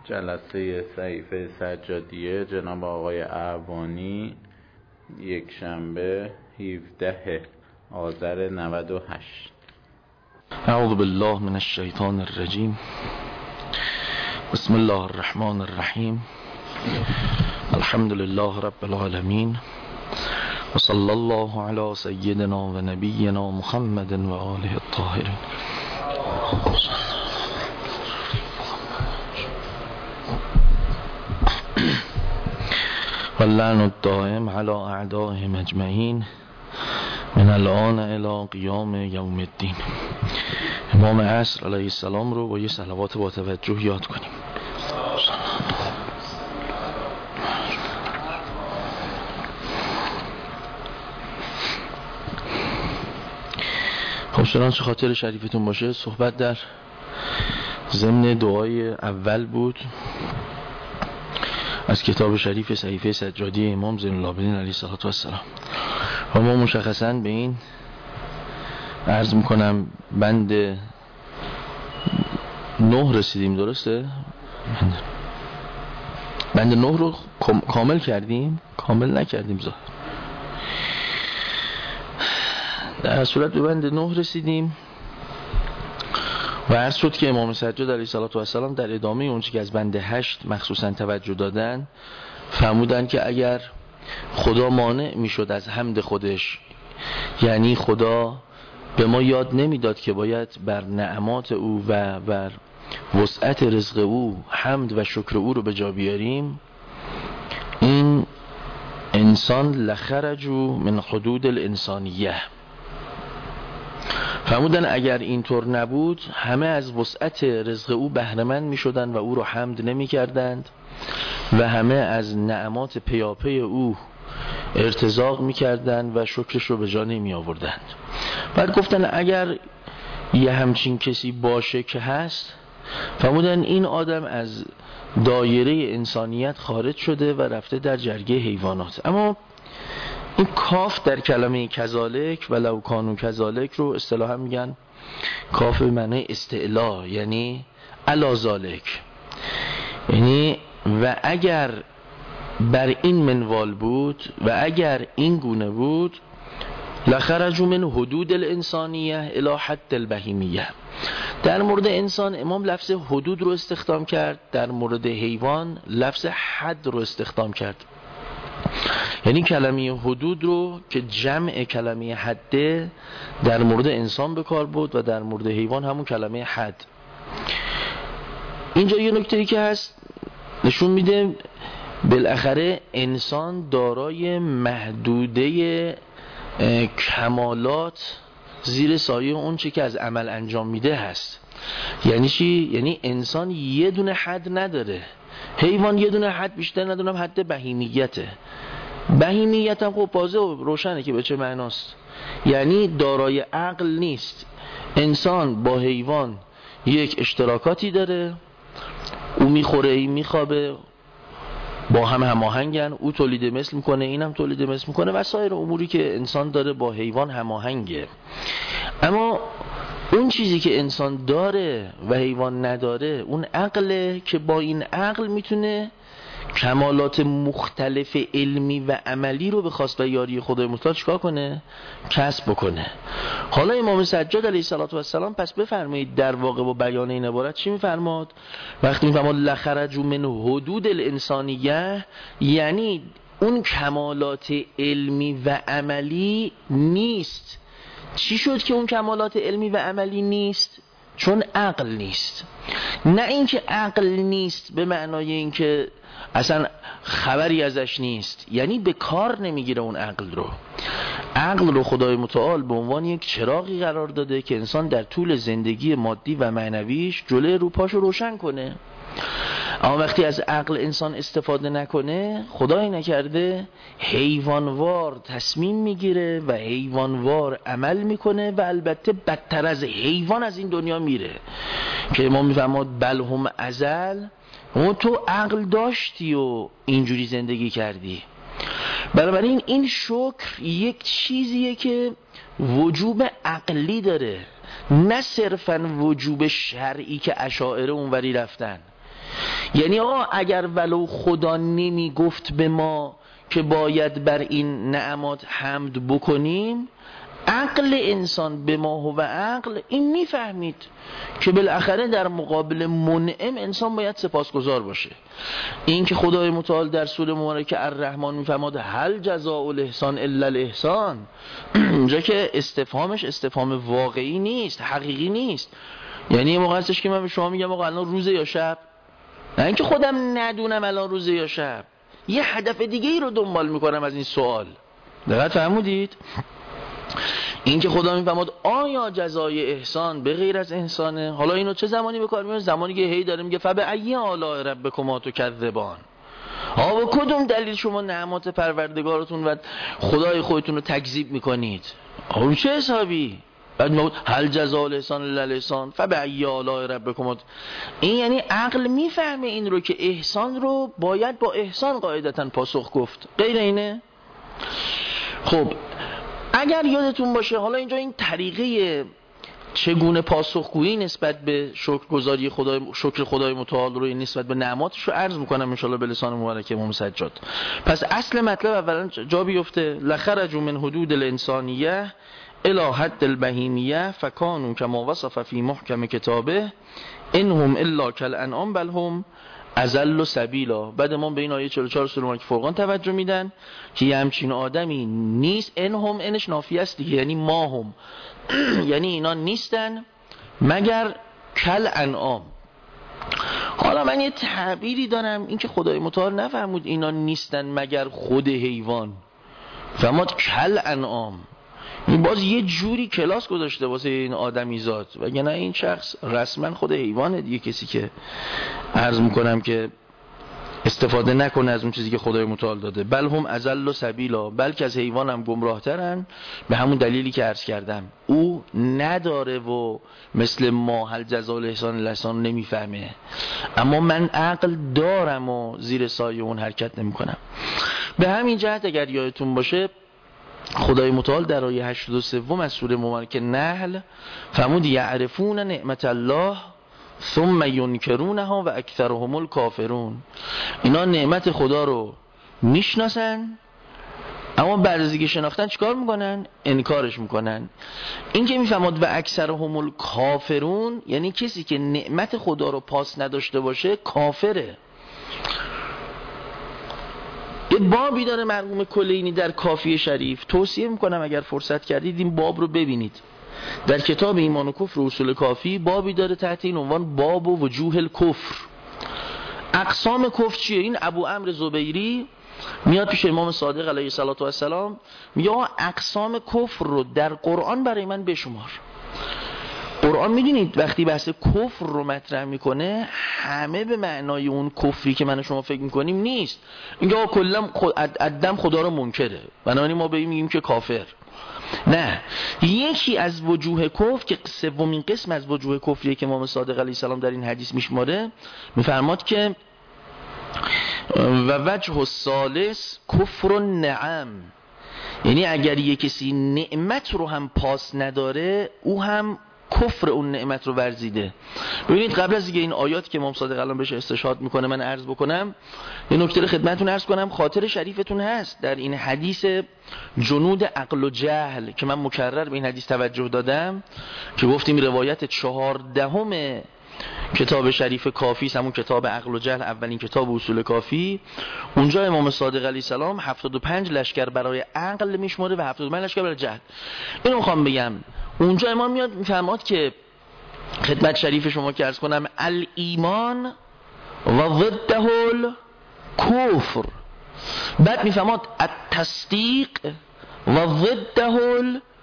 جلسه صحیفه سجادیه جناب آقای اعوانی یک شنبه 17 آذر 98. اعوذ بالله من الشیطان الرجیم. بسم الله الرحمن الرحیم. الحمد لله رب العالمین و صلی الله علی سیدنا و نبینا محمد و آله الطاهرین. واللعن الدائم على اعدائهم اجمعین من الان الى قیام یوم الدین. امام عصر علیه السلام رو با یه صلوات با توجه یاد کنیم. خب چنانچه خاطر شریفتون باشه، صحبت در ضمن دعای اول بود از کتاب شریف صحیفه سجادی امام زین العابدین علیه السلام و ما مشخصاً به این عرض میکنم بند 9 رسیدیم. درسته؟ بند 9 رو کامل کردیم؟ کامل نکردیم ظاهر. در صورت به بند 9 رسیدیم و عرض شد که امام سجاد علیه السلام در ادامه اونچه که از بند 8 مخصوصا توجه دادن فرمودن که اگر خدا مانع میشد از حمد خودش، یعنی خدا به ما یاد نمیداد که باید بر نعمات او و بر وسعت رزق او حمد و شکر او رو به جا بیاریم، این انسان لخرجوا من حدود الانسانیه. فرمودن اگر اینطور نبود همه از وسعت رزق او بهره‌مند میشدند و او رو حمد نمی کردند و همه از نعمات پیاپی او ارتزاق میکردند و شکرش رو به جا نمی آوردند. بعد گفتن اگر یه همچین کسی باشه که هست، فرمودن این آدم از دایره انسانیت خارج شده و رفته در جرگه حیوانات. اما این کاف در کلمه کذالک و لو کانوا کذالک رو اصطلاحا میگن کاف به معنی استعلا، یعنی علی ذالک، یعنی و اگر بر این منوال بود و اگر این گونه بود لخرجوا من حدود الانسانیه الی حد البهیمیه. در مورد انسان امام لفظ حدود رو استخدام کرد، در مورد حیوان لفظ حد رو استخدام کرد. یعنی کلمه حدود رو که جمع کلمه حده در مورد انسان به کار بود و در مورد حیوان همون کلمه حد. اینجا یه نکته‌ای که هست نشون میده بالاخره انسان دارای محدوده کمالات زیر سایه اون چه که از عمل انجام میده هست. یعنی چی؟ یعنی انسان یه دونه حد نداره، حیوان یه دونه حد بیشتر ندارم، حد بهیمیته. بهیمیت هم خب واضحه و روشنه که به چه معناست، یعنی دارای عقل نیست. انسان با حیوان یک اشتراکاتی داره، او میخوره این میخوابه، با هم هماهنگن، او تولید مثل میکنه اینم تولید مثل میکنه و سایر اموری که انسان داره با حیوان هماهنگه. اما اون چیزی که انسان داره و حیوان نداره اون عقله که با این عقل میتونه کمالات مختلف علمی و عملی رو به خواست و یاری خدای متعال چیکار کنه؟ کسب بکنه. حالا امام سجاد علیه السلام پس بفرمایید در واقع با بیان این عبارت چی میفرماد؟ وقتی میفرماد لخرجوا من حدود الانسانیه، یعنی اون کمالات علمی و عملی نیست. چی شد که اون کمالات علمی و عملی نیست؟ چون عقل نیست. نه اینکه عقل نیست به معنای اینکه اصلا خبری ازش نیست، یعنی به کار نمیگیره اون عقل رو. عقل رو خدای متعال به عنوان یک چراغی قرار داده که انسان در طول زندگی مادی و معنویش جلوی روپاشو روشن کنه. اما وقتی از عقل انسان استفاده نکنه، خدای نکرده حیوانوار تصمیم میگیره و حیوانوار عمل میکنه و البته بدتر از حیوان از این دنیا میره که امام میفرماد بل هم ازل، اون تو عقل داشتی و اینجوری زندگی کردی. بنابراین این شکر یک چیزیه که وجوب عقلی داره، نه صرفا وجوب شرعی که اشاعره اونوری رفتن. یعنی آقا اگر ولو خدا نمی گفت به ما که باید بر این نعمات حمد بکنیم، عقل انسان به ما و عقل این میفهمید که بالاخره در مقابل منعم انسان باید سپاسگزار باشه. این که خدای متعال در سوره مبارکه الرحمن میفرماد هل جزاء الاحسان الا الاحسان، اونجا که استفهامش استفهام واقعی نیست، حقیقی نیست. یعنی یه موقع هستش که من به شما میگم آقا الان روزه یا شب، نه اینکه خودم ندونم الان روزه یا شب، یه هدف دیگه ای رو دنبال میکنم از این سوال. دقیق فهمودید؟ این که خدا میفهمد آیا جزای احسان به غیر از احسانه؟ حالا اینو چه زمانی به کار میاره؟ زمانی که هی داره میگه فبأی آلاء ربکما تکذبان، ها و کدوم دلیل شما نعمات پروردگارتون و خدای خودتون رو تکذیب میکنید؟ اون چه حسابی؟ بعد میگه هل جزاء الاحسان الا الاحسان فبأی آلاء ربکما. این یعنی عقل میفهمه این رو که احسان رو باید با احسان قاعدتاً پاسخ گفت، غیر اینه؟ خب اگر یادتون باشه، حالا اینجا این طریقه چگونه پاسخگویی نسبت به شکرگزاری خدای، شکر خدای متعال رو نسبت به نعماتش رو عرض میکنم انشالله به لسان مبارک امام سجاد. پس اصل مطلب اولا جا بیفته لخرجوا من حدود الانسانیه الی حد البهیمیه فکانوا کما وصف فی محکم کتابه انهم الا کالانعام بل هم اضل سبیلا. بعد ما به این آیه 44 سوره فرقان توجه میدن که یه همچین آدمی نیست. انهم انش نافیه است دیگه، یعنی ما هم یعنی اینا نیستن مگر کل انعام. حالا من یه تعبیری دارم، این که خدای متعال نفرمود اینا نیستن مگر خود حیوان، فرمود کل انعام، این باز یه جوری کلاس گذاشته واسه این آدمی ذات، وگرنه این شخص رسما خود حیوانه دیگه. کسی که عرض میکنم که استفاده نکنه از اون چیزی که خدای متعال داده. بل هم اضل سبیلا، بلکه از حیوان هم گمراه ترن، به همون دلیلی که عرض کردم او نداره و مثل ما هل جزاء الاحسان الا الاحسان نمیفهمه، اما من عقل دارم و زیر سایه اون حرکت نمیکنم. به همین جهت اگر یادتون باشه خدای متعال در آیه 83 از سوره مبارکه نحل فرمود یعرفون نعمت الله ثم ینکرونها و اکثرهم الکافرون. اینا نعمت خدا رو میشناسن اما بعد از اینکه شناختن چیکار میکنن؟ انکارش میکنن. این که میفهمد و اکثرهم الکافرون یعنی کسی که نعمت خدا رو پاس نداشته باشه کافره. یه بابی داره مرحوم کلینی در کافیه شریف، توصیه میکنم اگر فرصت کردید این باب رو ببینید. در کتاب ایمان و کفر و اصول کافی بابی داره تحت این عنوان باب و وجوه الکفر. اقسام کفر چیه؟ این ابو عمرو زبیری میاد پیش امام صادق علیه السلام میگه اقسام کفر رو در قرآن برای من بشمار. قرآن میدونید وقتی بحث کفر رو مطرح میکنه همه به معنای اون کفری که من و شما فکر میکنیم نیست. اینجا کلا عدم خدا رو منکره، بنابراین ما به این میگیم که کافر. نه، یکی از وجوه کفر که سومین قسم از وجوه کفریه که امام صادق علیه السلام در این حدیث میشماره، میفرماد که و وجه الثالث کفر النعم، یعنی اگر یک کسی نعمت رو هم پاس نداره او هم کفر اون نعمت رو ورزیده. ببینید قبل از اینکه این آیات که امام صادق الان بهش استشهاد میکنه من عرض بکنم، یه نکته رو خدمتتون عرض کنم خاطر شریفتون هست. در این حدیث جنود عقل و جهل که من مکرر به این حدیث توجه دادم که گفتیم روایت 14 کتاب شریف کافی، همون کتاب عقل و جهل، اولین کتاب اصول کافی، اونجا امام صادق علیه السلام 75 لشکر برای عقل میشماره و 75 لشکر برای جهل. اینو میخوام بگم، اونجا امام میاد میفرماد که خدمت شریف شما که عرض کنم الایمان و ضده الکفر، بعد میفرماد التصدیق و ضده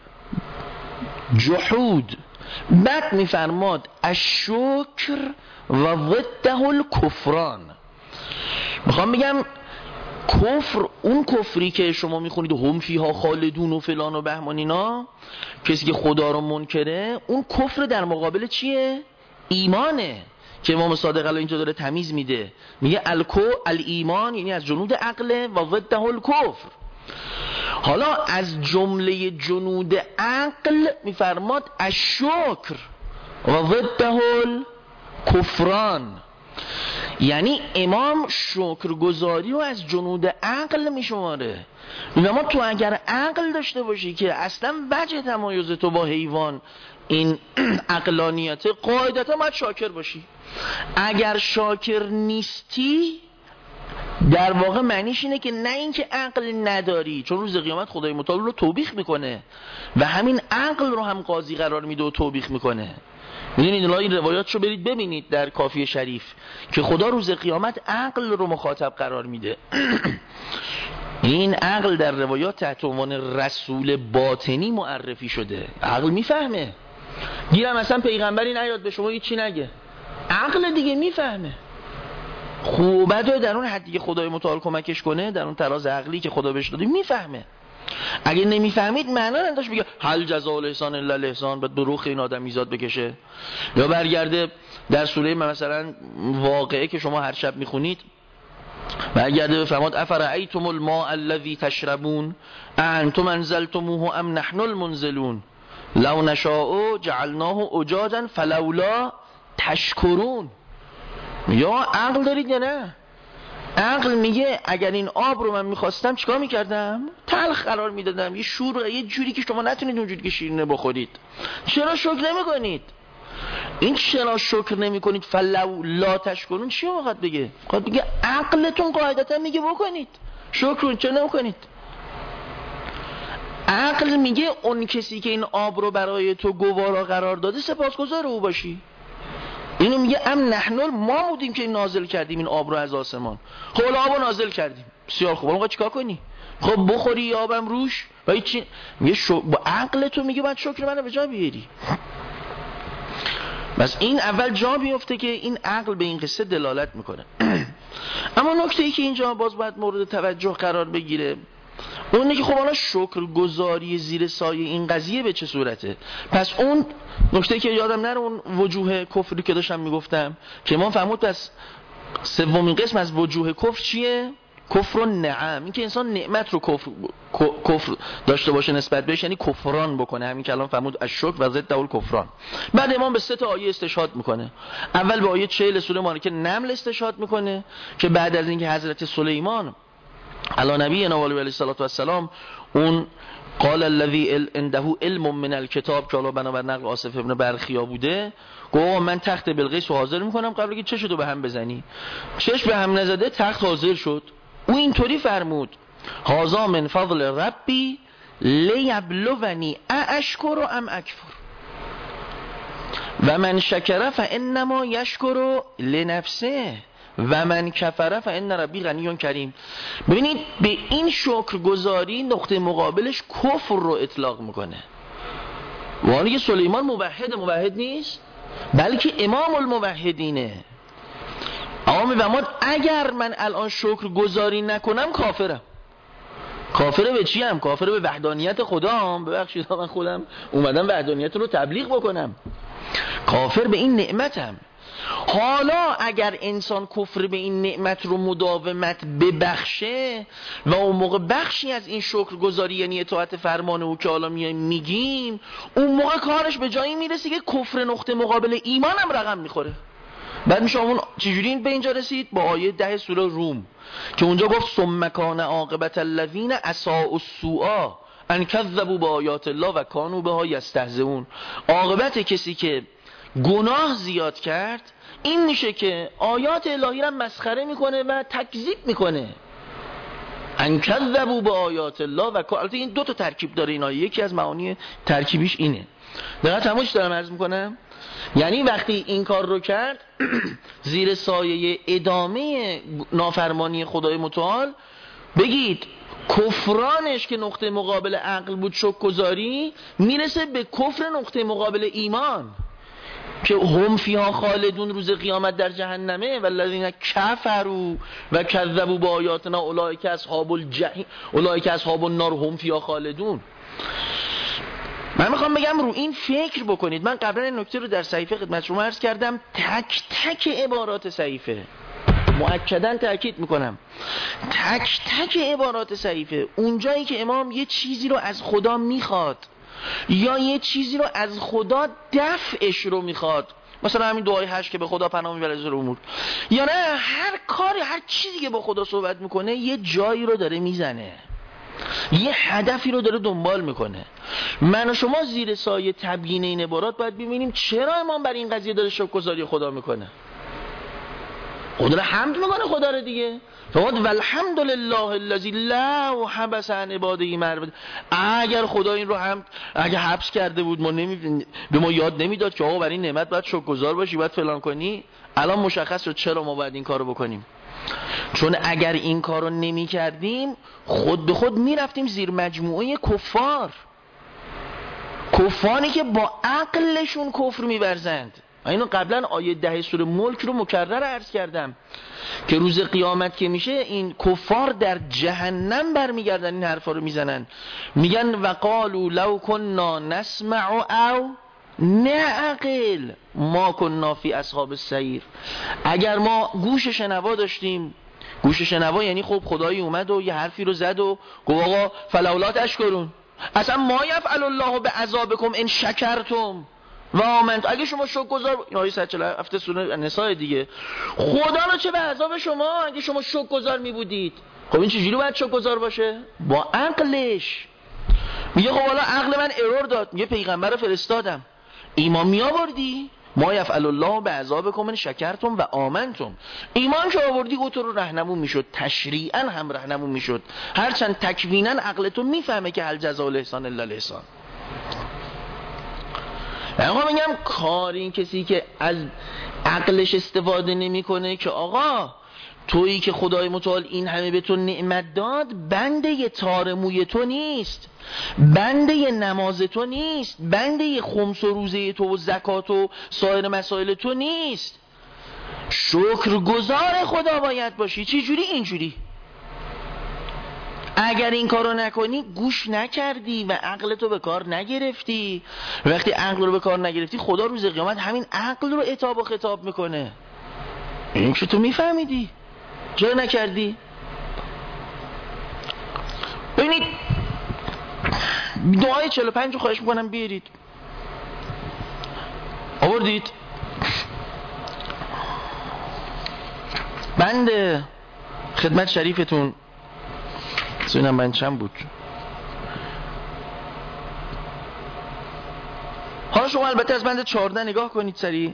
الجحود، بعد میفرماد الشکر و ضده الکفران. میخوام بگم کفر، اون کفری که شما میخونید هم فیها خالدون و فلان و بهمان اینا، کسی که خدا رو منکره، اون کفر در مقابل چیه؟ ایمانه که امام صادق علیه اینجا داره تمیز میده، میگه الایمان یعنی از جنود عقل و ضده الکفر. حالا از جمله جنود عقل میفرماد الشکر و ضده الکفران، یعنی امام شکرگزاری رو از جنود عقل میشماره. اما تو اگر عقل داشته باشی که اصلا وجه تمایز تو با حیوان این عقلانیت، قاعدتا باید شاکر باشی. اگر شاکر نیستی در واقع معنیش اینه که نه اینکه عقل نداری، چون روز قیامت خدای متعال رو توبیخ میکنه و همین عقل رو هم قاضی قرار میده و توبیخ میکنه. میدونید این روایات رو برید ببینید در کافی شریف که خدا روز قیامت عقل رو مخاطب قرار میده. این عقل در روایات تحت عنوان رسول باطنی معرفی شده. عقل میفهمه، گیرم اصلا پیغمبری نیاد به شما هیچی نگه، عقل دیگه میفهمه خوب و بد در اون حدی که خدای متعال کمکش کنه، در اون تراز عقلی که خدا بهش داده میفهمه. اگه نمیفهمید معنا نداشت بگه هل جزاء الاحسان الا الاحسان، بعد به روخ این آدم میزاد بکشه. یا برگرده در سوره مثلا واقعه که شما هر شب میخونید، برگرده بفرماد افرأیتم الماء الذی تشربون انتم انزلتموه ام نحن المنزلون لو نشاء جعلناه اجاجا فلولا تشکرون. یا عقل دارید یا نه؟ عقل میگه اگر این آب رو من میخواستم چیکار میکردم؟ تلخ قرار میدادم، یه شور، یه جوری که شما نتونید اونجوری که شیرینه بخورید. چرا شکر نمیکنید؟ این چرا شکر نمیکنید فلولا تشکرون چی میخواد بگه؟ میخواد بگه عقلتون قاعدتا میگه بکنید، شکر چرا نمیکنید؟ عقل میگه اون کسی که این آب رو برای تو گوارا قرار داده سپاسگزار او باشی. اینو میگه ام نحن، ما بودیم که نازل کردیم این آب رو از آسمان. خب آب رو نازل کردیم، بسیار خوب، الان چیکار کنی؟ خب بخوری آبم روش و هیچ. میگه با عقل تو میگه باید شکر منو به جا بیاری. بس این اول جا بیفته که این عقل به این قصه دلالت میکنه. اما نکته ای که اینجا باز باید مورد توجه قرار بگیره اونه که خب حالا شکرگزاری زیر سایه این قضیه به چه صورته؟ پس اون نکته که یادم نره، اون وجوه کفری که داشتم میگفتم که ما فهمود پس سومین قسم از وجوه کفر چیه؟ کفر و نعم. این که انسان نعمت رو کفر داشته باشه نسبت بهش، یعنی کفران بکنه. همین که الان فهمود الشکر و ضد الکفران. بعد امام به 3 آیه استشهاد میکنه. اول به آیه 40 سوره مالکه نمل استشهاد میکنه که بعد از اینکه حضرت سلیمان علی نبینا و علیه السلام اون قال الذی عنده علم من الکتاب که حالا بنابر نقل آصف ابن برخیا بوده، گفت من تخت بلقیس رو حاضر میکنم قبل که چشتو به هم بزنی. چش به هم نزده تخت حاضر شد. او اینطوری فرمود هذا من فضل ربی لیبلونی اشکر ام اکفر و من شکر فانما یشکر لنفسه و من کفر فان ربی غنی کریم. ببینید به این شکرگزاری نقطه مقابلش کفر رو اطلاق میکنه. وانی که سلیمان موحد نیست بلکه امام الموحدینه. اما میفرماد اگر من الان شکرگزاری نکنم کافرم. کافر به چی هم؟ کافر به وحدانیت خدام. ببخشید من خودم اومدم وحدانیت رو تبلیغ بکنم. کافر به این نعمتم. حالا اگر انسان کفر به این نعمت رو مداومت ببخشه و اون موقع بخشی از این شکرگزاری یعنی اطاعت فرمان او که حالا میگیم، اون موقع کارش به جایی میرسه که کفر نقطه مقابل ایمان هم رقم میخوره. بعد میشه اون چجوری به اینجا رسید؟ با آیه 10 سوره روم که اونجا گفت ثم کان عاقبت الذین اساءوا السوء ان کذبوا بآیات الله و کانوا بها یستهزئون. عاقبت کسی که گناه زیاد کرد این میشه که آیات الهی را مسخره میکنه و تکذیب میکنه. ان کذبوا بآیات الله و البته این 2 تا ترکیب داره این آیه. یکی از معانی ترکیبیش اینه. دقیقاً تمامش دارم عرض میکنم. یعنی وقتی این کار رو کرد زیر سایه ادامه نافرمانی خدای متعال، بگید کفرانش که نقطه مقابل عقل بود شکرگزاری، میرسه به کفر نقطه مقابل ایمان که هم فیها خالدون روز قیامت در جهنمه و الذین کفروا و کذبوا بآیاتنا اولئک اصحاب الجحیم اولئک اصحاب النار هم فیها خالدون. من میخوام بگم رو این فکر بکنید. من قبلا این نکته رو در صحیفه خدمت شما عرض کردم. تک تک عبارات صحیفه، مؤکداً تاکید میکنم، تک تک عبارات صحیفه اونجایی که امام یه چیزی رو از خدا میخواد یا یه چیزی رو از خدا دفعش رو میخواد، مثلا همین دعای حج که به خدا پناه میبره از امور، یا نه هر کاری هر چیزی که با خدا صحبت میکنه یه جایی رو داره میزنه، یه هدفی رو داره دنبال میکنه. من و شما زیر سایه تبیین این عبارات باید ببینیم چرا امام بر این قضیه داره شکرگزاری خدا میکنه. خدا رو حمد میکنه خدا رو دیگه، فقط والحمدلله الذی لا حبس عن عباده مربد. اگر خدا این رو اگه حبس کرده بود به ما یاد نمیداد که آقا بر این نعمت باید شکرگزار باشی، باید فلان کنی، الان مشخص شد چرا ما باید این کارو بکنیم. چون اگر این کارو نمی کردیم خود به خود می رفتیم زیر مجموعه کفاری که با عقلشون کفر می ورزند. اینو قبلا آیه 10 سوره ملک رو مکرر عرض کردم که روز قیامت که میشه این کفار در جهنم برمیگردن این حرفا رو میزنن، میگن وقالوا لو كنا نسمع او نعقل ما كنا فی اصحاب السعیر. اگر ما گوش شنوا داشتیم، گوش شنوا یعنی خب خدایی اومد و یه حرفی رو زد و گفت آقا فلولا تشکرون، اصلا ما یفعل الله بعذابکم ان شکرتم و آمنتم. اگه شما شکرگزار، این آیه 147 سوره نساء دیگه، خدا رو چه به عذاب شما اگه شما شکرگزار می بودید. خب این چجوری باید شکرگزار باشه؟ با عقلش. میگه خب حالا عقل من ارور داد، میگه پیغمبر رو فرستادم، ایمان می آوردی؟ ما یفعل الله بعذابکم ان شکرتم و آمنتم. ایمان که آوردی او تو رو رهنمون میشد، تشریعا هم رهنمون میشد، هرچند تکوینا عقلتون میفهمه که هل جزاء الاحسان الا الاحسان. آقا میگم کار این کسی که از عقلش استفاده نمیکنه که آقا تویی که خدای متعال این همه به تو نعمت داد، بنده ی تار موی تو نیست، بنده ی نماز تو نیست، بنده ی خمس و روزه تو و زکات و سایر مسائل تو نیست، شکرگزار خدا باید باشی. چی جوری؟ اینجوری. اگر این کارو نکنی گوش نکردی و عقلتو به کار نگرفتی. وقتی عقل رو به کار نگرفتی خدا روز قیامت همین عقل رو عتاب و خطاب میکنه. این که تو میفهمیدی چرا نکردی؟ ببینید دعای 45 رو خواهش میکنم بیارید. آوردید؟ بند خدمت شریفتون سوینم بند چند بود؟ حالا شما البته از بند 14 نگاه کنید سریع.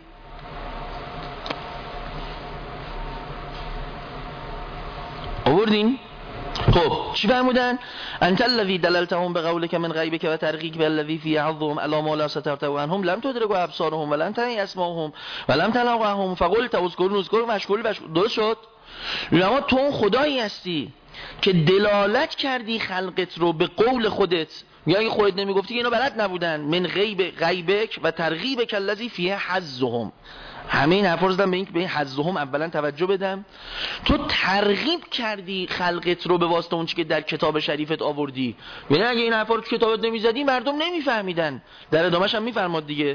آوردین؟ خب چی فرمودن؟ انت الذی دللتهم بقولک من غیبک و ترغیک بالذی فی عظهم الا ما لا سترت عنهم لم تدرک ابصارهم ولم تنی اسمعهم ولم تلقهم فقلت اذکروا مشغول. درست شد؟ اما تو اون خدایی هستی که دلالت کردی خلقت رو به قول خودت. یا اگه خودت نمیگفتی که اینا بلد نبودن. من غیبک و ترغیبک الذی فی حظهم. همه این حرفا رو زدم به این که به این حظهم اولا توجه بدم. تو ترغیب کردی خلقت رو به واسطه اون چی که در کتاب شریفت آوردی. یعنی اگه این حرفا رو تو کتابت نمیزدی مردم نمیفهمیدن. در ادامهش هم میفرماد دیگه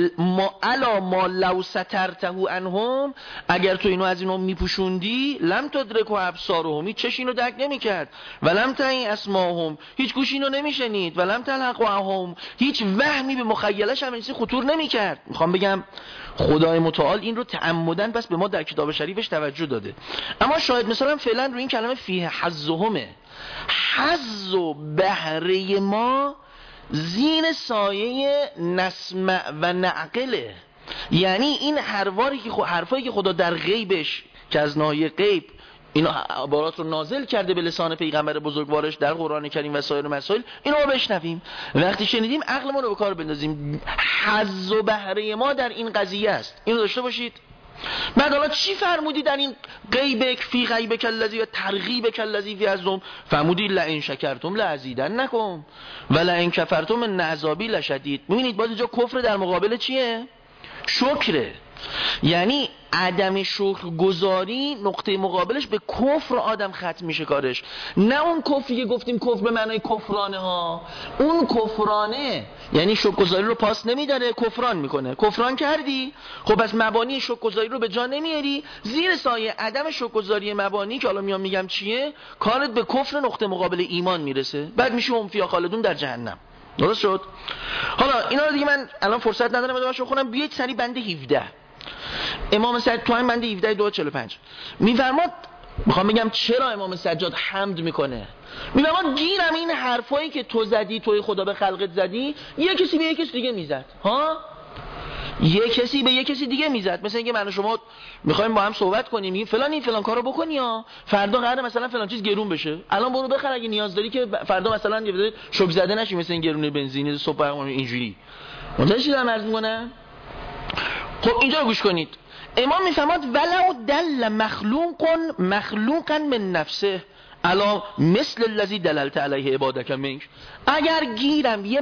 ما لو سترته عنهم، اگر تو اینو از اینو میپوشوندی لم تدرک ابصارهم، هیچ چش اینو درک نمیکرد، ولم تعی اسمعهم، هیچ گوش اینو نمیشنید، ولم تلقهم، هیچ وهمی به مخیلش هم این خطور نمیکرد. میخوام بگم خدای متعال این رو تعمدن بس به ما در کتاب شریفش توجه داده. اما شاید مثلا فعلا روی این کلمه فیه حظهمه، حظ و بهره ما زیر سایه نسمع و نعقله. یعنی این حرفایی که خدا در غیبش که از ناحیه غیب این عبارات رو نازل کرده به لسان پیغمبر بزرگوارش در قرآن کریم و سایر مسائل، اینو ما بشنویم، وقتی شنیدیم عقلمون رو به کار بندازیم. حظ و بهره ما در این قضیه است، اینو داشته باشید. بعد حالا چی فرمودی در این غیبک فی غیبک الذی و ترغیبک الذی فی عظم؟ فرمودی لئن شکرتم لازیدنکم و لئن کفرتم ان عذابی لشدید. ببینید باز اینجا کفر در مقابل چیه؟ شکره. یعنی عدم شکر گذاری نقطه مقابلش به کفر آدم ختم میشه کارش. نه اون کفری که گفتیم کفر به معنای کفرانه ها، اون کفرانه یعنی شکر گذاری رو پاس نمیداره، کفران میکنه. کفران کردی، خب پس مبانی شکر گذاری رو به جا نمیاری، زیر سایه عدم شکر گذاری مبانی که حالا میگم چیه، کارت به کفر نقطه مقابل ایمان میرسه، بعد میشه هم فی خالدون در جهنم. درست شد؟ حالا اینا رو دیگه من الان فرصت ندارم ادامه‌شو بخونم. بیایید سری بند 17 امام سجاد تو همین بند 17 245 میفرماد، میخوام بگم چرا امام سجاد حمد میکنه. میفرماد گیرم این حرفایی که تو زدی، توی خدا به خلقت زدی، یه کسی به یه کسی دیگه میزد. ها، یه کسی به یه کسی دیگه میزد. مثلا اینکه من و شما میخوایم با هم صحبت کنیم، میگیم فلان این فلان کارو بکنی ها، فردا قراره مثلا فلان چیز گرون بشه، الان برو بخر اگه نیاز داری که فردا مثلا یه شوک زده نشی، مثلا این گرونه بنزین صبح اینجوری. متوجه چی دارم عرض میکنم؟ خب اینجا رو گوش کنید. امام میفرماد ولو دل مخلوقا من نفسه الا مثل الذی دللت علیه عبادک منک. اگر گیرم یه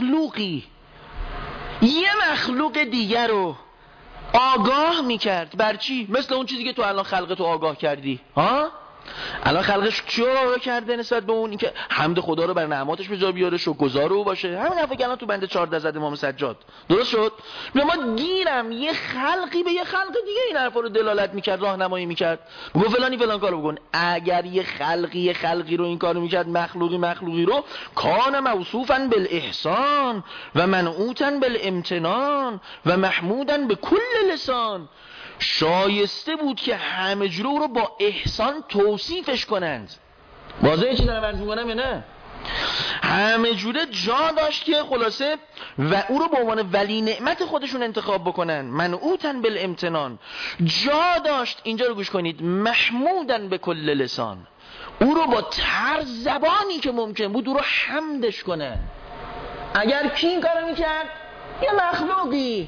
مخلوق دیگر رو آگاه میکرد بر چی؟ مثل اون چیزی که تو الان خلقتو آگاه کردی. ها؟ الان خلقش چی رو آگاه کرده نسبت به اون؟ این که حمد خدا رو بر نعماتش به جا بیاره، شکرگزار او باشه. همین حرفی که الان تو بند 14 زد امام سجاد. درست شد؟ ما گیرم یه خلقی به یه خلق دیگه این حرفا رو دلالت میکرد، راهنمایی میکرد، میگه فلانی فلان کارو بکن. اگر یه خلقی رو این کارو میکرد، مخلوقی رو، کان موصوفا بالاحسان و منعوتا بالامتنان و محمودا به کل لسان، شایسته بود که همه جوره رو با احسان توصیفش کنند. واضحه چی دارم عرض میکنم یا نه؟ همه جوره جا داشت که خلاصه و او رو به عنوان ولی نعمت خودشون انتخاب بکنن. منعوتن بالامتنان، جا داشت، اینجا رو گوش کنید، محمودن به کل لسان، او رو با طرز زبانی که ممکن بود او رو حمدش کنن. اگر کی این کارو میکرد؟ یه مخلوقی.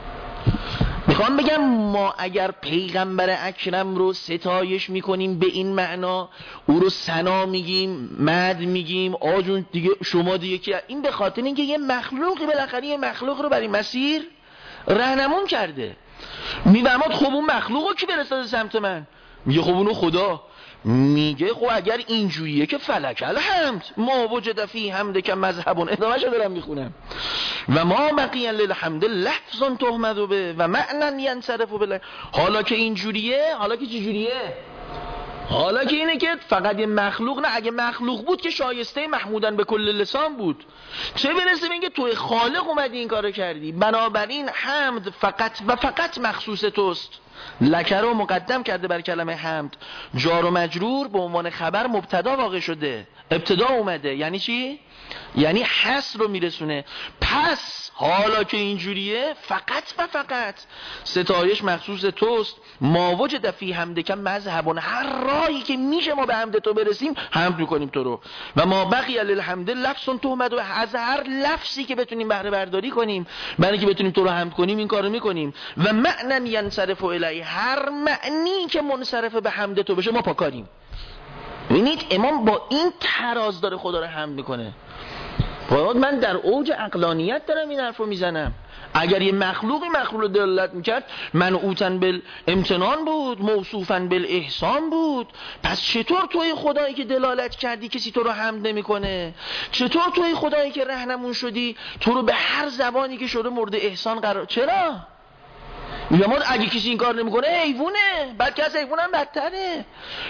میخوام بگم ما اگر پیغمبر اکرم رو ستایش میکنیم به این معنا، او رو ثنا میگیم، مد میگیم، آجون دیگه شما دیگه که این به خاطر اینکه یه مخلوقی بالاخره یه مخلوق رو برای مسیر راهنمون کرده. میفرماد خب اون مخلوق رو کی برساده سمت من؟ میگه خب اونو خدا. میگه خب اگر اینجوریه که فلک الحمد ما وجد فی حمد که مذهبون. ادامهشو دارم میخونم. و ما بقی للحمد لفظ تحمد به و معنی ینصرف به. حالا که اینجوریه، حالا که چجوریه؟ حالا که اینه که فقط یه مخلوق نه، اگه مخلوق بود که شایسته محمودن به کل لسان بود، چه برسه به اینکه توی خالق اومدی این کارو کردی. بنابراین حمد فقط و فقط مخصوص توست. لکه رو مقدم کرده بر کلمه حمد، جار و مجرور به عنوان خبر مبتدا واقع شده، ابتدا اومده. یعنی چی؟ یعنی حس رو میرسونه. پس حالا که اینجوریه فقط و فقط ستایش مخصوص توست. ما وجد فی حمدک مذهبون، هر راهی که میشه ما به حمد تو برسیم حمد میکنیم تو رو. و ما بقی للحمد لفظ تحمد، از هر لفظی که بتونیم بهره برداری کنیم برای که بتونیم تو رو حمد کنیم این کارو میکنیم. و معنی ینصرف الیه، هر معنی که منصرف به حمد تو بشه ما پاکاریم. ببینید امام با این تراز داره خدا رو حمد میکنه. باید من در اوج عقلانیت دارم این حرف رو میزنم. اگر یه مخلوق رو دلالت میکرد، منعوتن بالامتنان بود، موصوفن بالاحسان بود، پس چطور توی خدایی که دلالت کردی کسی تو رو حمد نمیکنه؟ چطور توی خدایی که رهنمون شدی تو رو به هر زبانی که شده مورد احسان قرار؟ چرا؟ میگم اگه کسی این کار نمیکنه حیوانه، بعد که از حیوان هم بدتره.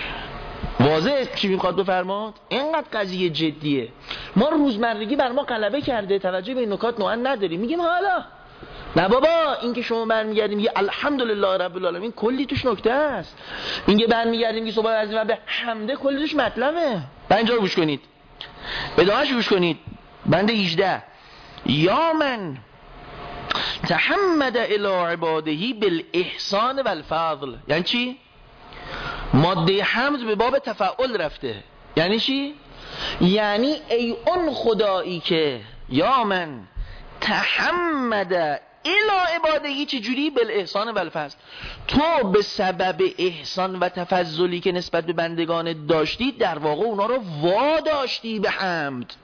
واضح چی میخواد بفرماد؟ اینقدر قضیه جدیه. ما روزمرگی بر ما غلبه کرده، توجه به این نکات نوعا نداریم. میگیم حالا نه بابا، این که شما برمیگردیم میگه الحمدلله رب العالمین، کلی توش نکته است. این که برمیگردیم میگه صبح از به حمده، کلی توش مطلبه. بعد اینجا رو گوش کنید، ادامهش گوش کنید. بند 18 یا من تحمد الی عباده بالاحسان والفضل. یعنی چی؟ ماده حمد به باب تفعل رفته. یعنی چی؟ یعنی ای اون خدایی که یا من تحمد الی عباده، چجوری؟ بالاحسان والفضل، تو به سبب احسان و تفضلی که نسبت به بندگان داشتی در واقع اونا رو واداشتی به حمد.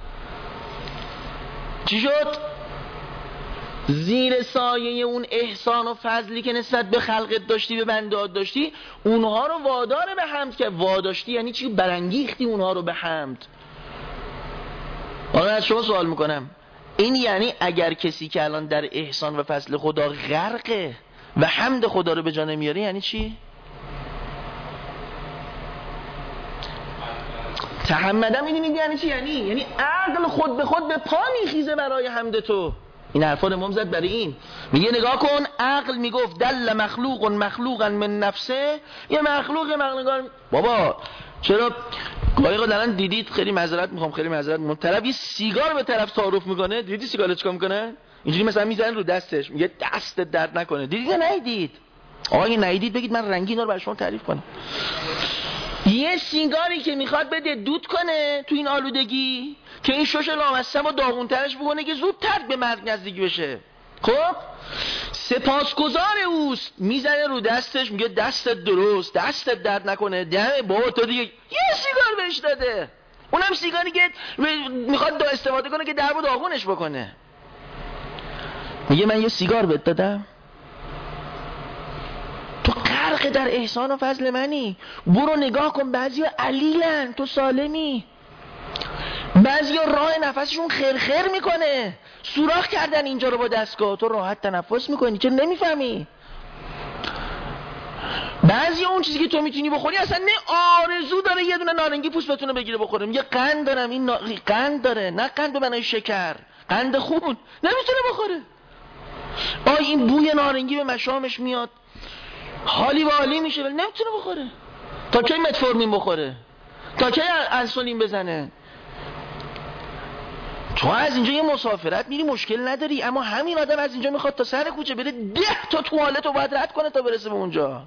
چی شد؟ زیر سایه اون احسان و فضلی که نسبت به خلقت داشتی، به بندهات داشتی، اونها رو وادار به حمد که واداشتی. یعنی چی؟ برانگیختی اونها رو به حمد. حالا از شما سوال میکنم، این یعنی اگر کسی که الان در احسان و فضل خدا غرقه و حمد خدا رو به جا نمیاره یعنی چی؟ تحمده میدونید یعنی چی؟ یعنی عقل خود به خود به پا میخیزه برای حمد تو. این حرفا امام زد برای این. میگه نگاه کن، عقل میگفت دل مخلوقا من نفسه، یه مخلوق بابا چرا گاهی الان دیدید، خیلی معذرت میخوام، طرف یه سیگار به طرف تعارف میکنه، دیدی سیگار چیکار میکنه؟ اینجوری مثلا میزنه رو دستش، میگه دست درد نکنه. دیدید یا ندیدید؟ آقا اگه ندیدید بگید من رنگی اینا رو برای شما تعریف کنم. یه سیگاری که میخواد بده دود کنه تو این آلودگی که این شش لامصب و داغونترش بکنه که زودتر به مرگ نزدیک بشه. خب سپاسگزار اوست، میزنه رو دستش، میگه دستت درست، دستت درد نکنه، دمه بابا تو دیگه. یه سیگار بهش داده، اونم سیگاری که میخواد استفاده کنه که درد و داغونش بکنه. میگه من یه سیگار بهت دادم، تو غرق در احسان و فضل منی. برو نگاه کن، بعضیا علیلن تو سالمی، بعضیا راه نفسشون خرخر میکنه، سوراخ کردن اینجا رو با دستگاه، تو راحت تنفس میکنی، چرا نمیفهمی؟ بعضیا اون چیزی که تو میتونی بخوری اصلا نه آرزو داره یه دونه نارنگی پوست بتونه بگیره بخوره، میگه قند دارم، این قند داره، نه قند به معنای شکر، قند خون، نمیتونه بخوره. این بوی نارنگی به مشامش میاد، حالی و حالی میشه ولی نمیتونه بخوره. تا کی متفورمین بخوره؟ تا کی انسولین بزنه؟ تو از اینجا یه مسافرت میری مشکل نداری، اما همین آدم از اینجا میخواد تا سر کوچه بره 10 تا توالت رو باید رد کنه تا برسه به اونجا.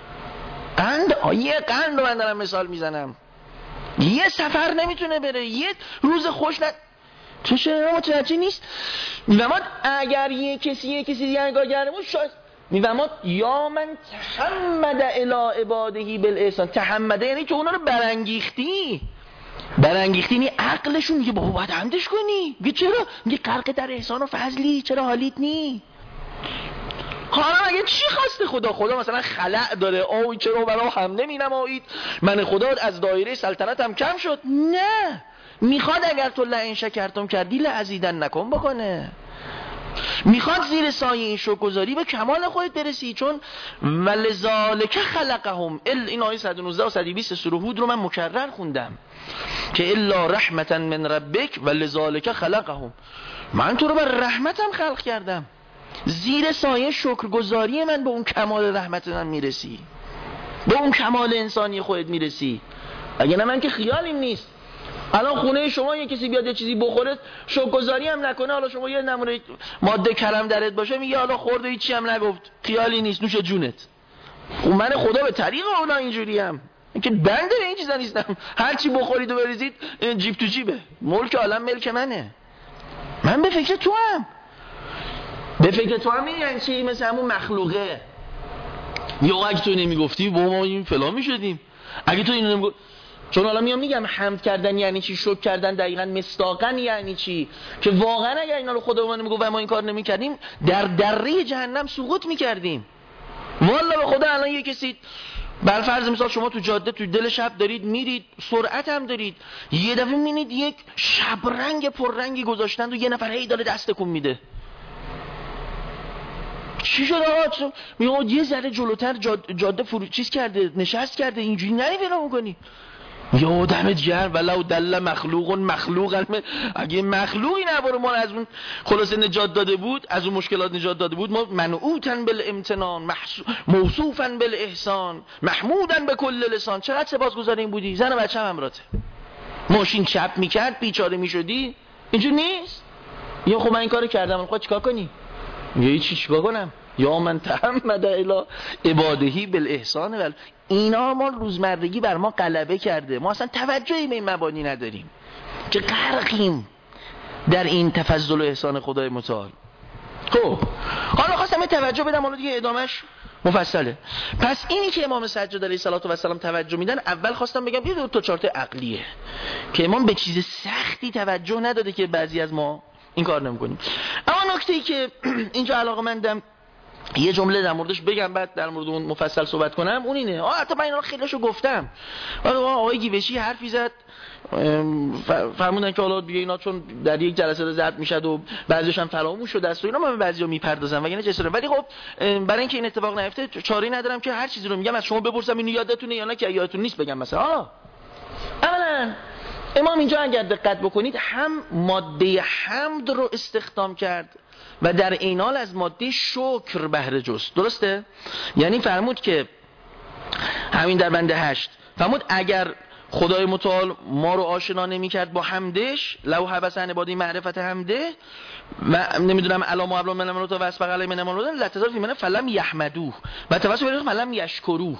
یه قند رو من دارم مثال میزنم، یه سفر نمیتونه بره، یه روز خوش تو چرا متوجه نیست؟ میفهمد اگر یه کسی دیگه نگاه گرمون شاید میفهمد یا من تحمد الی عباده بالاحسان. تحمده یعنی تو اونا رو برانگیختی یعنی عقلشون میگه بابا باید حمدش کنی. میگه چرا؟ میگه غرق در احسان و فضلی، چرا حالیت نی؟ حالا اگه چی خواسته خدا مثلا خلع داره، چرا برای حمده مینمایید، من خدا از دایره سلطنتم کم شد؟ نه، میخواد اگر تو لئن شکرتم کردی لازیدن نکن بکنه، میخواد زیر سایه این شکرگزاری به کمال خودت برسی. چون ولذالک خلقهم، این آیه 119 و 120 سوره هود رو من مکرر خوندم که الا رحمتا من ربک ولذالک خلقهم، من تو رو بر رحمتم خلق کردم، زیر سایه شکرگزاری من به اون کمال رحمت من میرسی، به اون کمال انسانی خودت میرسی. اگه نه من که خیالیم نیست الان خونه شما یه کسی بیاد یه چیزی بخوره شکرگزاری هم نکنه، حالا شما یه نمونه ماده کرم درت باشه میگه حالا خورده هیچی هم نگفت، خیالی نیست، نوش جونت. من خدا به طریق اونا اینجوری هم که بنده به این چیزا نیستم، هر چی بخورید و بریزید جیب تو جیبه، ملک عالم ملک منه، من به فکر تو هم یعنی چی؟ مثل همون مخلوقه. یا اگه تو نمیگفتی با ما این فلان میشدیم، اگه تو اینو نمیگفتی. چون حالا میگم حمد کردن یعنی چی، شکر کردن دقیقاً مصداقاً یعنی چی، که واقعا اگر اینا رو خدا من میگفت و ما این کار نمیکردیم در دره جهنم سقوط میکردیم. والله به خدا الان یه کسی بر فرض مثال شما تو جاده تو دل شب دارید میرید، سرعت هم دارید، یه دفعه میبینید یک شبرنگ پررنگی گذاشتن و یه نفر هی داره دست تکون میده، چی شد آقا؟ میگه یه ذره جلوتر جاده چیز کرده، نشست کرده، اینجوری نری پیدا میکنی. یا دمت گرم ولو دل مخلوقا، اگه مخلوقی نباره ما از اون خلاصه نجات داده بود، از اون مشکلات نجات داده بود، ما منعوتاً بالامتنان، موصوفاً بالاحسان، محموداً به کل لسان. چقدر سپاسگزار این بودی، زن و بچه هم امراته، ماشین چپ میکرد بیچاره میشدی، اینجور نیست. یا خب من این کارو کردم، خب چیکار کنی؟ یا چیکار کنم؟ یا من تحمد الی عباده بالاحسان. اینا ما روزمرگی بر ما غلبه کرده، ما اصلا توجهی به این مبانی نداریم که غرقیم در این تفضل و احسان خدای متعال. خب حالا خواستم توجه بدم، حالا دیگه ادامش مفصله. پس اینی که امام سجاد علیه السلام توجه میدن، اول خواستم بگم یه دو چارت عقلیه که امام به چیز سختی توجه نداده که بعضی از ما این کار نمی‌کنیم. اما نکته‌ای که اینجا علاقه‌مندم یه جمله در موردش بگم بعد در مورد اون مفصل صحبت کنم، اون اینه. حتی من اینا خیلیشو گفتم، ولی آقای گیوشی حرفی زد، فرمودن که حالا دیگه اینا چون در یک جلسه زرد میشد و بعضیش هم فراموش شده است و اینا، من بعضیا میپردازم وگرنه چه. ولی خب برای اینکه این اتفاق نیفته چاره‌ای ندارم که هر چیزی رو میگم از شما بپرسم اینو یادتونه یا نه، که یادتون نیست بگم. مثلا اولا امام اینجا اگر دقت بکنید هم ماده حمد رو استخدام کرد و در این حال از ماده شکر بهره جست. درسته؟ یعنی فرمود که همین در بنده 8 فرمود اگر خدای متعال ما رو آشنا نمی کرد با حمدش، لو حبس عن عبادی معرفت حمده و نمیدونم علام و ابلام من امروتا و اسبق علی من امروتا لتزار فی من فلم یحمدوه و توسط بریخ فلم یشکروه.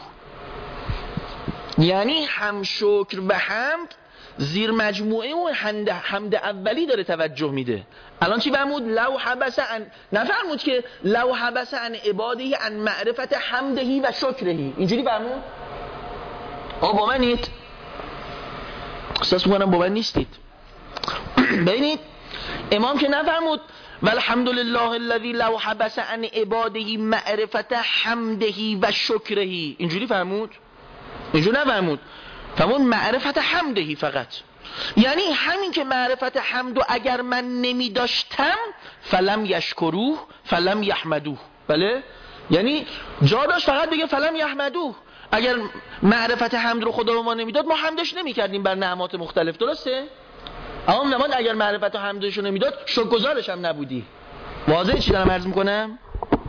یعنی هم شکر به حمد زیر مجموعه و حمد اولی داره توجه میده. الان چی فرمود؟ لو حبس عن، نفرمود که لو حبس عن عباده عن معرفت حمدهی و شکرهی. اینجوری فرمود؟ با منید؟ احساس میکنم با من نیستید. ببینید امام که نفرمود والحمدلله الذی لو حبس عن عباده معرفت حمدهی و شکرهی. اینجوری فرمود؟ اینجوری نفرمود، فرمود معرفت حمدهی فقط. یعنی همین که معرفت حمدو اگر من نمی داشتم فلم یشکروه فلم یحمدوه. بله؟ یعنی جا داشت فقط بگه فلم یحمدوه. اگر معرفت حمد رو خدا به ما نمیداد ما حمدش نمی کردیم بر نعمات مختلف. درسته؟ اما زمان اگر معرفت و حمدش رو نمیداد شکرگزارش هم نبودی. واضحه چی دارم عرض میکنم؟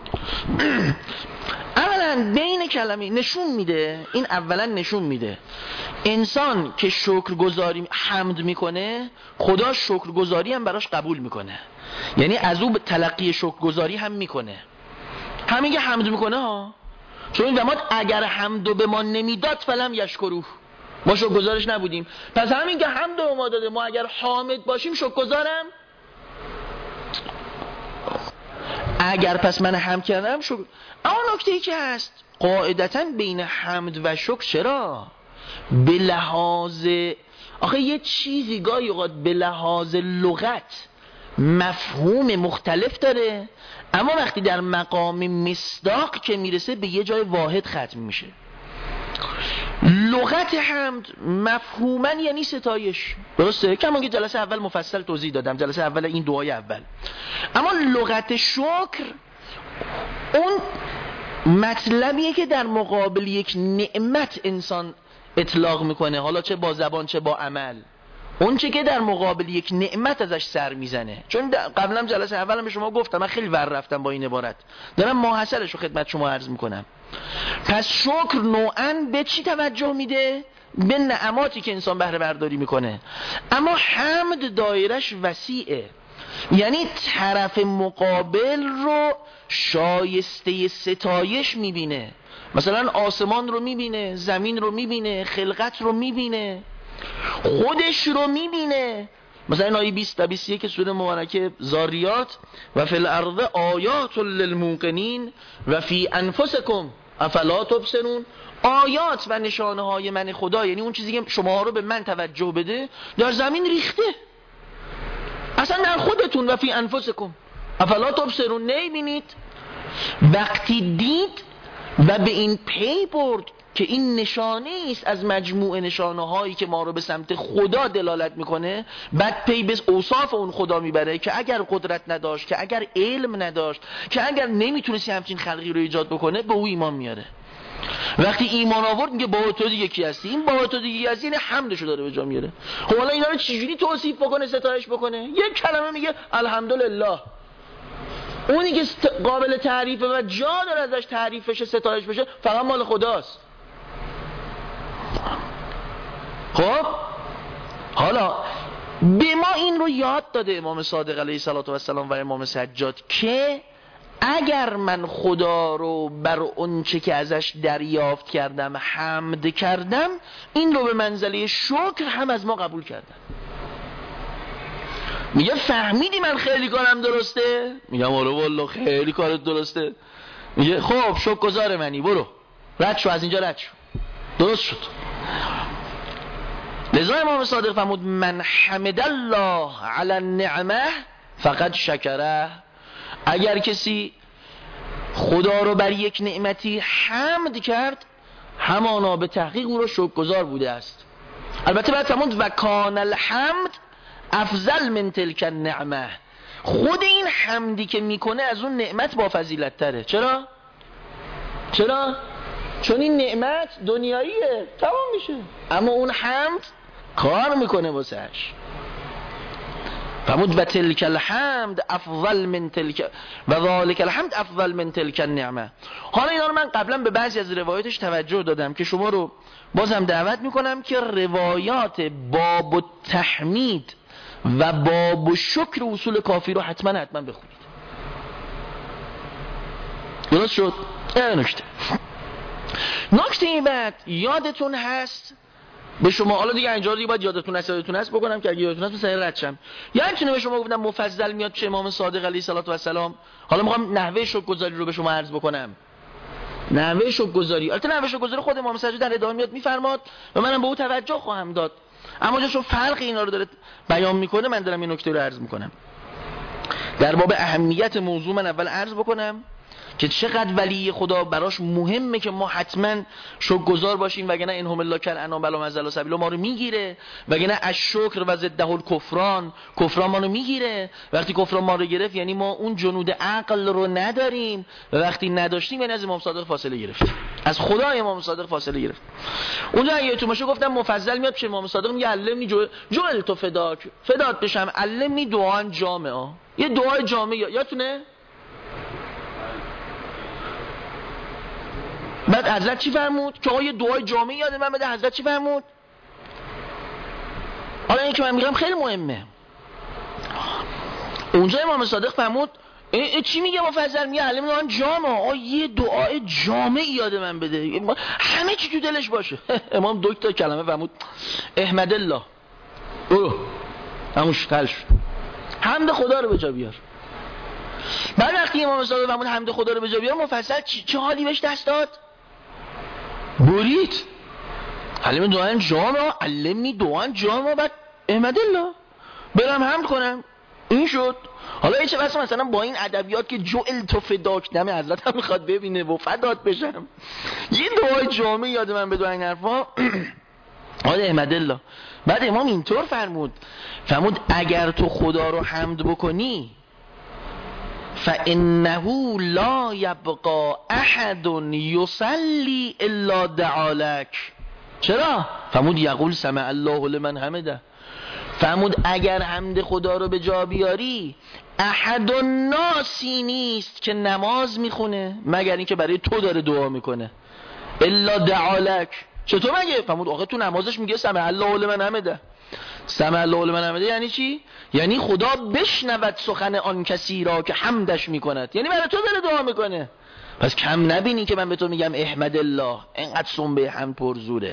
اولا بین کلمه نشون میده، این اولا نشون میده انسان که شکرگزاری حمد میکنه خدا شکرگزاری هم براش قبول میکنه، یعنی از او تلقی شکرگزاری هم میکنه. همین که حمد میکنه ها، چون این زمان اگر حمدو به ما نمیداد فلم یشکروه، ما شکرگزارش نبودیم. پس همین که حمدو به ما داده ما اگر حامد باشیم شکرگزارم. اگر پس من حمد کردم شکر. اما نکته ای که هست قاعدتا بین حمد و شکر چرا؟ به لحاظ آخه یه چیزی گاهی اوقات به لحاظ لغت مفهوم مختلف داره، اما وقتی در مقام مصداق که میرسه به یه جای واحد ختم میشه. لغت حمد مفهوما یعنی ستایش، درسته؟ کما که جلسه اول مفصل توضیح دادم، جلسه اول این دعای اول. اما لغت شکر اون مطلبیه که در مقابل یک نعمت انسان اطلاق میکنه، حالا چه با زبان چه با عمل، اون چه که در مقابل یک نعمت ازش سر میزنه. چون قبلا جلسه اولم به شما گفتم، من خیلی ور رفتم با این عبارت، دارم ماحصلش رو خدمت شما عرض میکنم. پس شکر نوعاً به چی توجه میده؟ به نعماتی که انسان بهره برداری میکنه. اما حمد دایرش وسیعه، یعنی طرف مقابل رو شایسته ستایش میبینه. مثلا آسمان رو میبینه، زمین رو میبینه، خلقت رو میبینه، خودش رو میبینه. مثلا آیه 20 تا 21 سوره مبارکه ذاریات و فی الارض آیات للموقنین و فی انفسکم افلا تبصرون. آیات و نشانه های من خدا، یعنی اون چیزی که شما رو به من توجه بده، در زمین ریخته، اصلا در خودتون. و فی انفسکم افلا تبصرون، نمیبینید؟ وقتی دید و به این پی برد که این نشانه است از مجموعه نشانه هایی که ما رو به سمت خدا دلالت میکنه، بعد پی به اوصاف اون خدا میبره که اگر قدرت نداشت، که اگر علم نداشت، که اگر نمیتونستی همچین خلقی رو ایجاد بکنه، به او ایمان میاره. وقتی ایمان آورد میگه با تو دیگه کی هستی؟ این با تو دیگه کی هستی؟ این حمدشو داره به جا میاره. خب حالا اینا رو چجوری توصیف بکنه، ستایش بکنه؟ یک کلمه میگه الحمدلله. اونی که قابل تعریفه و جا داره ازش تعریف بشه، ستایش بشه، فقط مال خداست. خب حالا به ما این رو یاد داده امام صادق علیه السلام و امام سجاد که اگر من خدا رو بر اون چه که ازش دریافت کردم حمد کردم، این رو به منزله شکر هم از ما قبول کردن. میگه فهمیدی من خیلی کارم درسته؟ میگم آره والله خیلی کارت درسته. میگه خب شکرگزار منی، برو رد شو از اینجا، رد شو، درست شد. لذا امام صادق فرمود من حمد الله علی النعمه فقد شکره. اگر کسی خدا رو بر یک نعمتی حمد کرد، همانا به تحقیق او رو شکرگزار بوده است. البته بعد فرمود و کان الحمد افضل من تلک النعمه. خود این حمدی که میکنه از اون نعمت با فضیلت تره. چرا؟ چون این نعمت دنیاییه، تمام میشه، اما اون حمد کار میکنه واسش. فرمود و تلک الحمد افضل من تلک و ذالک الحمد افضل من تلک النعمه. حالا اینا رو من قبلا به بعضی از روایاتش توجه دادم که شما رو بازم دعوت میکنم که روایات باب التحمید و باب الشکر اصول کافی رو حتما بخونید. درست شد؟ نکته بعد یادتون هست به شما، حالا دیگه اینجا دیگه باید یادتون هست بکنم که اگه یادتون هست مثلا ردشم. یادتونه به شما گفتم مفضل میاد چه امام صادق علیه السلام. حالا میخوام نحوه شکرگزاری رو به شما عرض بکنم. نحوه شکرگزاری، البته نحوه شکرگزاری خود امام سجاد در ادامه میاد میفرماد و منم به او توجه خواهم داد، اما چون فرق اینا رو داره بیان میکنه من دارم این نکته رو عرض میکنم. در باب اهمیت موضوع من اول عرض بکنم که چقدر ولی خدا براش مهمه که ما حتما شکرگزار باشیم، وگرنه انهم الله کل انام بلا مزل و سبیل ما رو میگیره، وگرنه الشکر و ضده الکفران، کفران ما رو میگیره. وقتی کفران ما رو گرفت یعنی ما اون جنود عقل رو نداریم و وقتی نداشتیم یعنی از امام صادق فاصله گرفت، از خدای امام صادق فاصله گرفت. اونجا اگه تو باشه گفتم مفضل میاد پیش امام صادق میگه علمنی جوال تو فدات بشم، علمنی دعا جامعه. یه دعای جامع یادتونه؟ بعد حضرت چی فرمود؟ که آقا یه دعای جامعی یاد من بده. حضرت چی فرمود؟ حالا این که من میگم خیلی مهمه. اونجا امام صادق فرمود چی میگه مفضل؟ میگه علم من جامعه، آقا یه دعای جامعی یاد من بده، همه چی تو دلش باشه. امام دکتر کلمه فرمود احمد الله، هموش حل شد، حمد خدا رو به جا بیار. بعد وقتی امام صادق فرمود حمد خدا رو به جا بیار، مفصل چه حالی بهش دست داد؟ برید علم دعان جامعه، علمنی دعان جامعه، بعد احمد الله برم حمد کنم. این شد. حالا چه بس مثلا با این ادبیات که جوئل تو فداک دم حضرت هم میخواد ببینه و فدات بشم، یه دعای جامع یاد من بده این حرفا، حالا احمد الله. بعد امام اینطور فرمود اگر تو خدا رو حمد بکنی فانه لا یبقى احد یصلی الا دعالک. چرا؟ فرمود یقول سمع الله لمن حمده. فرمود اگر حمد خدا رو به جا بیاری احد الناسی نیست که نماز میخونه مگر اینکه برای تو داره دعا میکنه الا دعالک. چطور مگه؟ فرمود آخه تو نمازش میگه سمع الله لمن حمده. سمع الله لمن حمده یعنی چی؟ یعنی خدا بشنود سخن آن کسی را که حمدش میکند، یعنی برای تو داره دعا میکنه. پس کم نبینی که من به تو میگم احمد الله، اینقدر سنبه حمد پرزوره.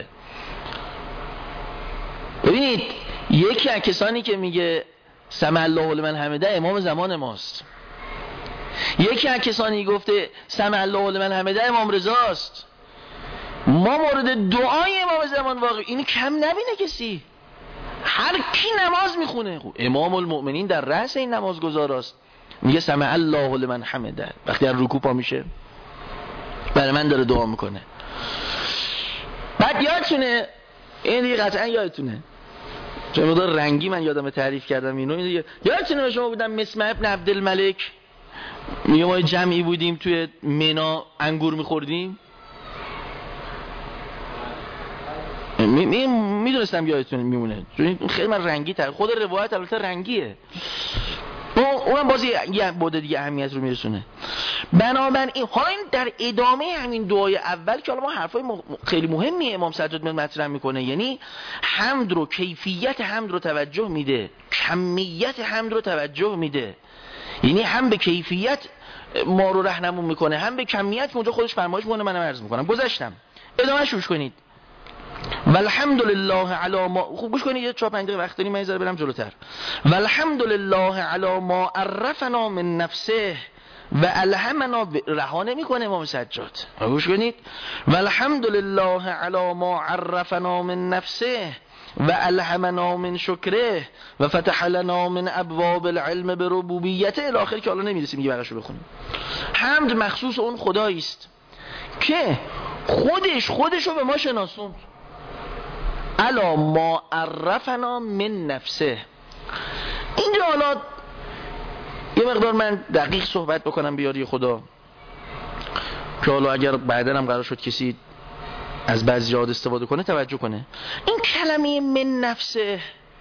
ببینید یکی از کسانی که میگه سمع الله لمن حمده امام زمان ماست، یکی از کسانی گفته سمع الله لمن حمده امام رضاست. ما مورد دعای امام زمان واقعی اینو کم نبینه کسی. هر کی نماز میخونه امام المؤمنین در رأس این نمازگزاراست، میگه سمع الله لمن حمده. وقتی در رکوع پا میشه برای من داره دعا میکنه. بعد یادتونه این دیگه قطعا یادتونه، چون مقدار رنگی من یادم تعریف کردم اینو، این دیگه یادتونه به شما بودم مسمع ابن عبدالملک، میگه ما جمعی بودیم توی منا انگور میخوردیم. میدونستم یادتون میمونه چون خیلی من رنگی تر، خود روایت البته رنگیه، اونم بازی یه بوده دیگه اهمیت رو میرسونه. بنابراین حالا این در ادامه همین دعای اول که حالا ما حرفای خیلی مهمی امام سجاد مطرح میکنه، یعنی حمد رو، کیفیت حمد رو توجه میده، کمیت حمد رو توجه میده، یعنی هم به کیفیت ما رو راهنمون میکنه هم به کمیت که اونجا خودش فرمایش میکنه. منم عرض میکنم گذاشتم ادامه شوش کنید. والحمدلله علی ما، خوب گوش کنید، یه 4-5 دقیقه وقت داریم، من یه ذره برم جلوتر. والحمدلله علی ما عرفنا من نفسه و الهمنا، رها نمیکنه امام سجاد، گوش کنید. والحمدلله علی ما عرفنا من نفسه و الهمنا من شکره و فتح لنا من ابواب العلم بربوبیته الی آخر که حالا نمیرسیم دیگه بقیه‌شو بخونیم. حمد مخصوص اون خدایی است که خودشو به ما شناسوند. الا ما عرفنا من نفسه. اینجا حالا یه مقدار من دقیق صحبت بکنم بیاری خدا، که حالا اگر بعدن هم قرار شد کسی از بعضیات استفاده کنه توجه کنه. این کلمه من نفسه،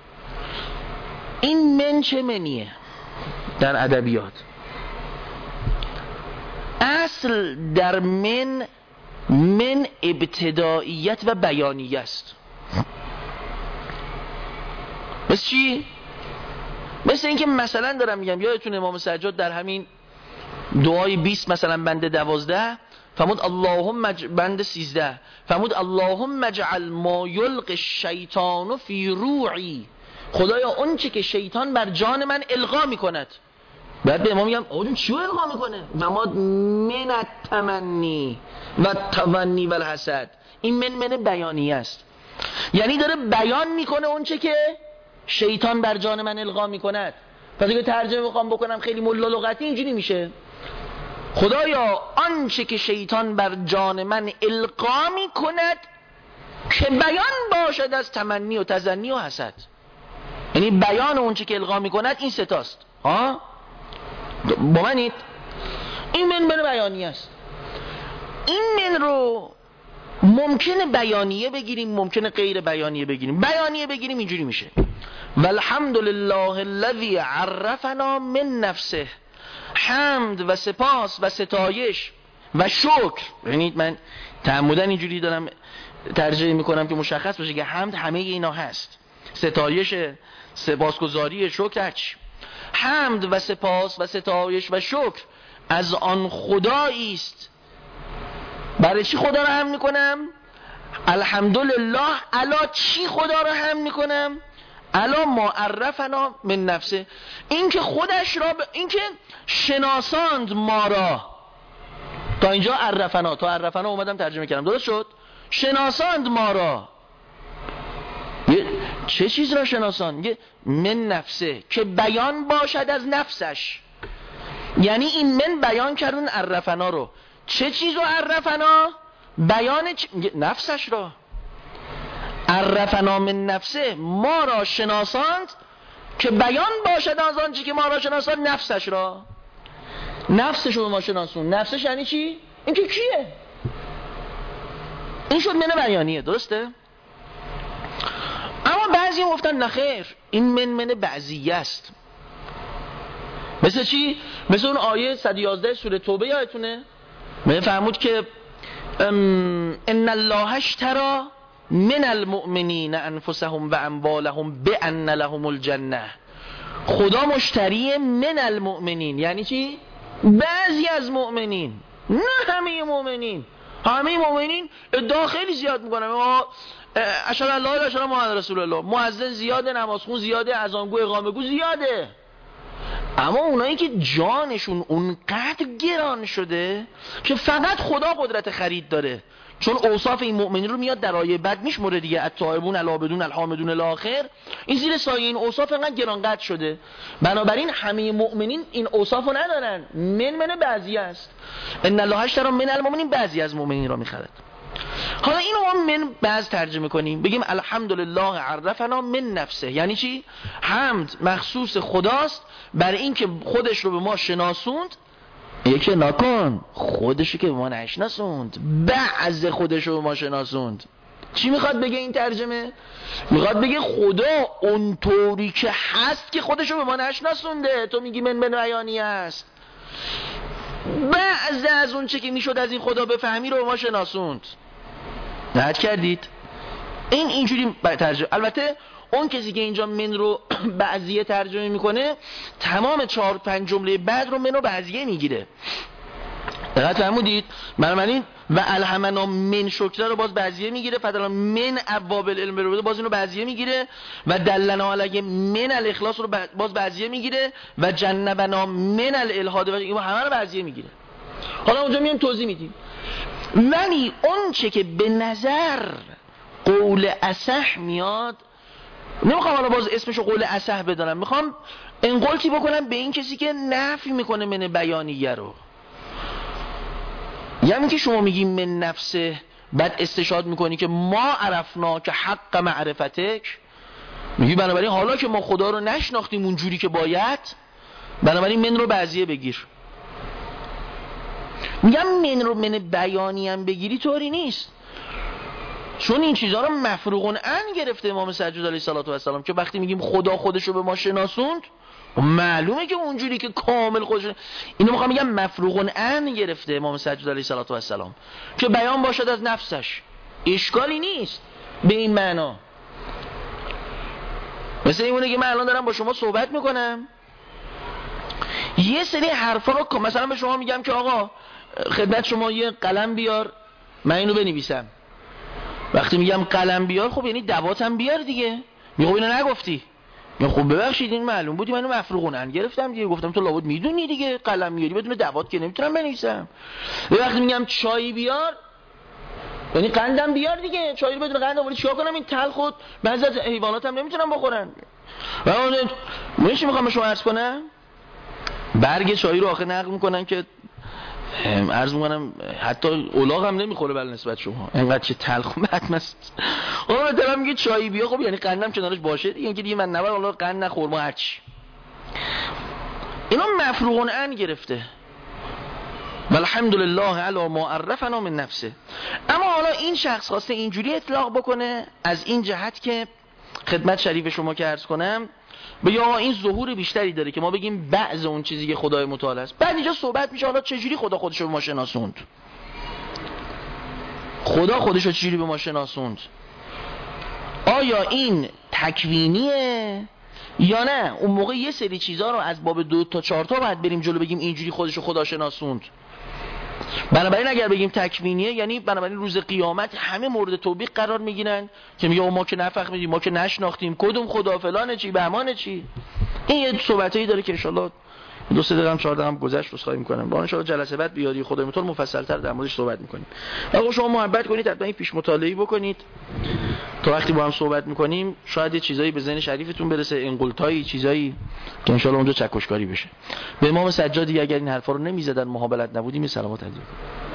این من چه منیه در ادبیات؟ اصل در من ابتداییت و بیانیه است. مثل چی؟ مثل اینکه مثلا دارم میگم، یادتون امام سجاد در همین دعای 20 مثلا بند 12 فرمود اللهم بند 13 فرمود اللهم اجعل ما یلقی الشیطان فی روعی، خدایا اون چه که شیطان بر جان من القا میکند. بعد به امام میگم اون چیو القا میکنه؟ فرمود من التمنی و التمنی و الحسد. این من بیانیه است، یعنی داره بیان میکنه اون چه که شیطان بر جان من القا میکند. پس اگه ترجمه بخوام بکنم خیلی ملا لغتی اینجوری میشه خدایا آنچه که شیطان بر جان من القا میکند که بیان باشد از تمنی و تزنی و حسد. یعنی بیان اون چه که القا میکند این ستاست. ها با منید؟ این من بیانیه است. این من رو ممکنه بیانیه بگیریم، ممکنه غیر بیانیه بگیریم. بیانیه بگیریم اینجوری میشه والحمد لله الذی عرفنا من نفسه. حمد و سپاس و ستایش و شکر، یعنی من تعمدن اینجوری دارم ترجمه میکنم که مشخص باشه که حمد همه اینا هست، ستایش، سپاسگزاری، شکر، هرچی. حمد و سپاس و ستایش و شکر از آن خدایی است. برای چی خدا رو حمد میکنم؟ الحمدلله. الا چی خدا رو حمد میکنم؟ الا ما عرفنا من نفسه، این که خودش را این که شناساند ما را. تا اینجا عرفنا، تا عرفنا اومدم ترجمه کردم، درست شد؟ شناساند ما را. چه چیز را شناساند؟ من نفسه، که بیان باشد از نفسش. یعنی این من بیان کردن عرفنا رو. چه چیز رو عرفنا؟ بیان نفسش را. عرفنا من نفسه، ما را شناساند که بیان باشد از آنچه که ما را شناساند نفسش را. نفسش رو ما شناسون. نفسش یعنی چی؟ این که کیه؟ این شد من بیانیه، درسته؟ اما بعضی گفتن نخیر، این من بعضیه است. مثل چی؟ مثل اون آیه 111 سوره توبه، یادتونه؟ من فرمود که ان الله اشتری من المؤمنین انفسهم و اموالهم بان لهم الجنه. خدا مشتری من المؤمنین یعنی چی؟ بعضی از مؤمنین، نه همه مؤمنین. همه مؤمنین ادعا خیلی زیاد میکنن، اشهد ان لا اله الا الله محمد رسول الله، مؤذن زیاده، نمازخون زیاده، اذانگو اقامه‌گو زیاده. اما اونایی که جانشون اونقدر گران شده که فقط خدا قدرت خرید داره، چون اوصاف این مؤمنین رو میاد در آیه بعد میشمره دیگه، التائبون العابدون الحامدون الاخر، این زیر سایه این اوصاف انقدر گرانقدر شده، بنابراین همه مؤمنین این اوصافو ندارن. من بعضی است. ان الله اشتری من المؤمنین، بعضی از مؤمنین را میخرد. حالا اینو ما من بعض ترجمه کنیم، بگیم الحمدلله عرفنا من نفسه. یعنی چی؟ حمد مخصوص خداست برای این که خودش رو به ما شناسوند. یکی نکن خودشو که به ما نشناسوند، بعض خودشو به ما شناسوند. چی میخواد بگه این ترجمه؟ میخواد بگه خدا اونطوری که هست که خودشو به ما نشناسونده. تو میگی من بیانیه است، بعض از اون چه که میشد از این خدا بفهمی رو به ما شناسوند. نهت کردید؟ این اینجوری ترجمه. البته اون کسی که اینجا من رو بعضیه ترجمه میکنه تمام 4-5 جمله بعد رو من رو بعضیه میگیره. دقت فرمودید؟ بنابراین و الهمنا من شکر رو باز بعضیه میگیره، فضلا من ابواب العلم رو باز اینو بعضیه میگیره، و دلنا علیه من الاخلاص رو باز بعضیه میگیره، و جنبنا من الالحاد و این همه رو بعضیه میگیره. حالا اونجا میایم توضیح میدیم. ولی اون چه که به نظر قول اصح میاد، نمیخوام حالا باز اسمشو قول اصح بدارم، میخوام انقلتی بکنم به این کسی که نفی میکنه من بیانیه رو. یعنی که شما میگی من نفسه، بعد استشهاد میکنی که ما عرفنا که حق معرفتک، میگی بنابراین حالا که ما خدا رو نشناختیم اونجوری که باید، بنابراین من رو بعضیه بگیر. میگم من رو من بیانی هم بگیری طوری نیست. چون این چیزها رو مفروغ عن گرفته امام سجاد علیه السلام که وقتی میگیم خدا خودش رو به ما شناسوند معلومه که اونجوری که کامل خودش، اینو میخوام میگم مفروغ عن گرفته امام سجاد علیه السلام که بیان باشد از نفسش، اشکالی نیست به این معنا. مثل اینونه که من الان دارم با شما صحبت میکنم، یه سری حرفا رو مثلا به شما میگم که آقا خدمت شما یه قلم بیار من اینو بنویسم. وقتی میگم قلم بیار خب یعنی دواتم بیار دیگه. میگم اینو نگفتی. میگم خب ببخشید این معلوم بود، من اینو مفروغ عن گرفتم دیگه. گفتم تو لابد میدونی دیگه قلم میاری بدون دوات که نمیتونم بنویسم. وقتی میگم چای بیار یعنی قندم بیار دیگه. چای رو بدون قند آوردی چیکار کنم؟ این تلخ خود بعضی از حیواناتم نمیتونن بخورن. من چی میخوام به شما عرض کنم؟ برگ چای رو آخه نقل میکنن که عرض میکنم حتی الاغ هم نمیخوره بل نسبت شما، اینقدر چه تلخ و متمست. آقا دارم میگه چای بیا، خب یعنی قندم کنارش باشه دیگه، اینکه دیگه من نبر الله قند نخور ما هرچی. اینا مفروغ عن گرفته. والحمدلله علی ما عرفنا من نفسه. اما حالا این شخص خواسته اینجوری اطلاق بکنه از این جهت که خدمت شریف شما که عرض کنم بگه آقا این ظهور بیشتری داره که ما بگیم بعض اون چیزی که خدای متعال است. بعد اینجا صحبت میشه حالا چجوری خدا خودش رو به ما شناسوند، خدا خودش رو چجوری به ما شناسوند، آیا این تکوینیه یا نه اون موقع یه سری چیزها رو از باب 2 تا 4 تا باید بریم جلو بگیم اینجوری خودش رو خدا شناسوند. بنابراین اگر بگیم تکوینیه یعنی بنابراین روز قیامت همه مورد توبیخ قرار میگیرن که میگه ما که نفهمیدیم، ما که نشناختیم، کدوم خدا فلان چی بهمان چی. این یه صحبتایی داره که ان شاءالله 2-3 دقیقه 4 دقیقه گذشت رو خواهیم کنم. با ان شاءالله جلسه بعد بیاری خدای متعال مفصل‌تر در موردش صحبت می‌کنیم. آقا شما محبت کنید حتما این پیش مطالعه بکنید تا وقتی با هم صحبت می‌کنیم شاید یه چیزایی به ذهن شریفتون برسه، انقلتایی چیزایی که ان شاءالله اونجا چکشکاری بشه. به امام سجادی اگر این حرفا رو نمی‌زدن محابلت نبودیم سلامت علیکم.